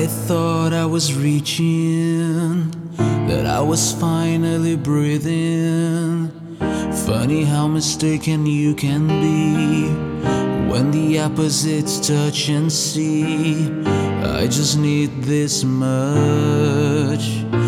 I thought I was reaching, that I was finally breathing. Funny how mistaken you can be when the opposites touch and see. I just need this much.